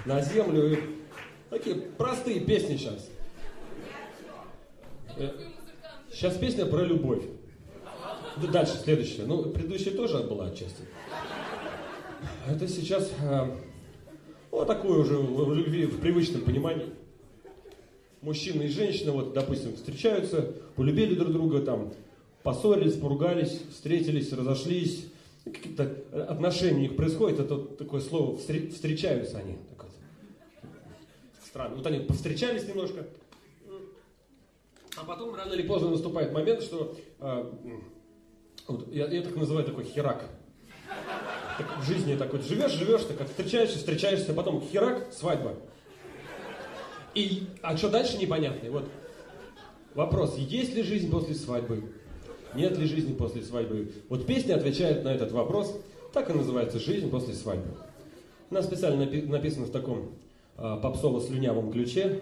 на землю. И такие простые песни сейчас. Сейчас песня про любовь. Дальше, следующая. Ну, предыдущая тоже была отчасти. Это сейчас вот такое уже в любви, в привычном понимании. Мужчина и женщина, вот, допустим, встречаются, полюбили друг друга, там, поссорились, поругались, встретились, разошлись. Какие-то отношения у них происходят. Это такое слово «встречаются» они. Так вот. Странно. Вот они повстречались немножко. А потом рано или поздно наступает момент, что вот, я так называю такой херак. Так, в жизни так вот живешь, так как встречаешься, а потом херак, свадьба. А что дальше непонятно. И вот вопрос, есть ли жизнь после свадьбы? Нет ли жизни после свадьбы? Вот песня отвечает на этот вопрос. Так и называется «Жизнь после свадьбы». Она специально написана в таком попсово-слюнявом ключе.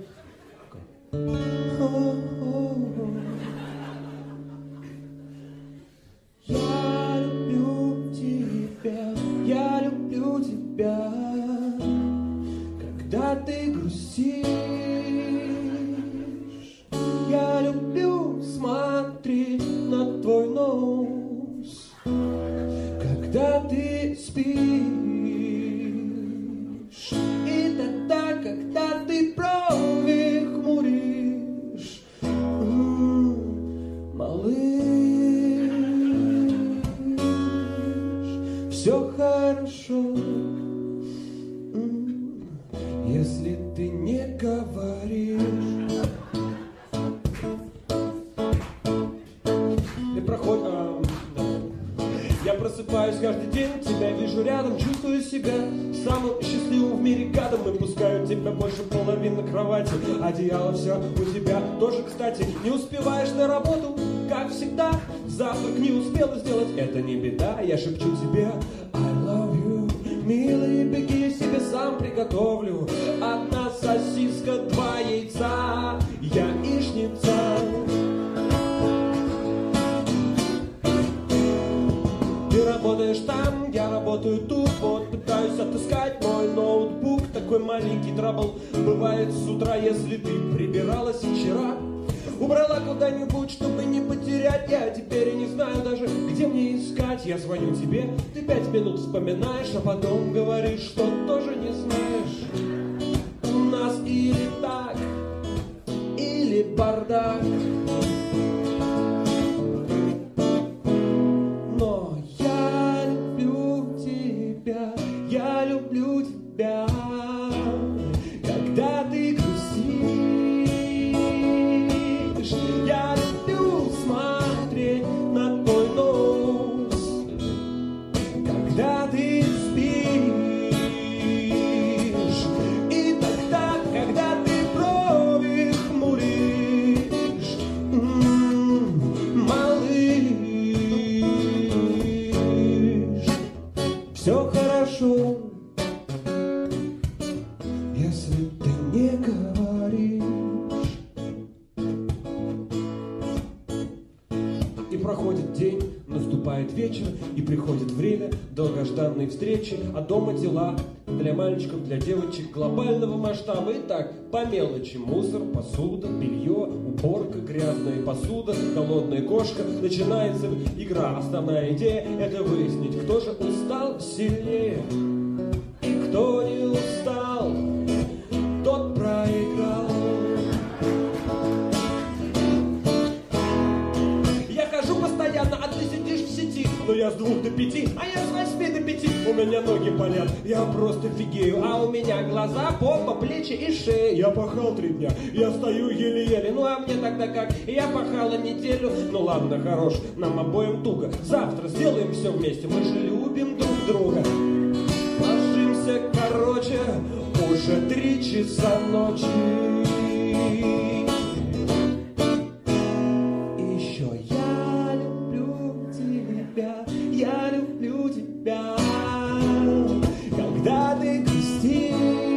Я люблю тебя, когда ты грустишь. Я люблю смотреть на твой нос, когда ты спишь. И тогда, когда ты брови хмуришь, малыш, все хорошо, если ты не говоришь. Я просыпаюсь каждый день, тебя вижу рядом, чувствую себя самым счастливым в мире гадом. И пускаю тебя больше половины кровати, одеяло все у тебя тоже, кстати. Не успеваешь на работу, как всегда, завтрак не успела сделать, это не беда. Я шепчу тебе I love you, милый, беги, себе сам приготовлю. Одна сосиска, два яйца, яичница. Ты работаешь там, я работаю тут. Вот пытаюсь отыскать мой ноутбук. Такой маленький трабл бывает с утра. Если ты прибиралась вчера, убрала куда-нибудь, чтобы не потерять. Я теперь и не знаю даже, где мне искать. Я звоню тебе, ты 5 минут вспоминаешь, а потом говоришь, что тоже не знаешь. У нас или так, или бардак. Я люблю тебя, когда ты грустишь. Я люблю смотреть на твой нос, когда ты спишь. И тогда, когда ты брови хмуришь, малыш, все хорошо, если ты не говоришь. И проходит день, наступает вечер, и приходит время долгожданной встречи. А дома дела для мальчиков, для девочек глобального масштаба. И так, по мелочи: мусор, посуда, белье, уборка, грязная посуда, голодная кошка. Начинается игра. Основная идея — это выяснить, кто же устал сильнее. И кто не устал, тот проиграл. Я хожу постоянно, а ты сидишь в сети. Но я с 2 до 5, а я с 8 до 5. У меня ноги болят, я просто фигею. А у меня глаза, попа, плечи и шея. Я пахал 3 дня, я стою еле-еле. Ну а мне тогда как? Я пахала неделю. Ну ладно, хорош, нам обоим туго. Завтра сделаем все вместе, мы же любим друг друга. Ложимся, короче, уже 3 часа ночи. Еще я люблю тебя, я люблю тебя, когда ты грустишь.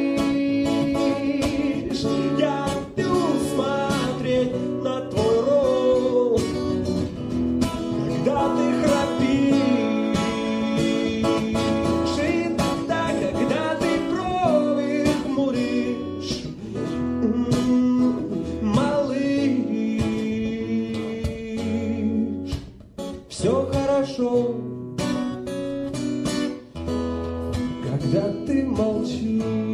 Я люблю смотреть на твой рост, когда ты храпишь. И тогда, когда ты брови хмуришь, все хорошо, когда ты молчишь.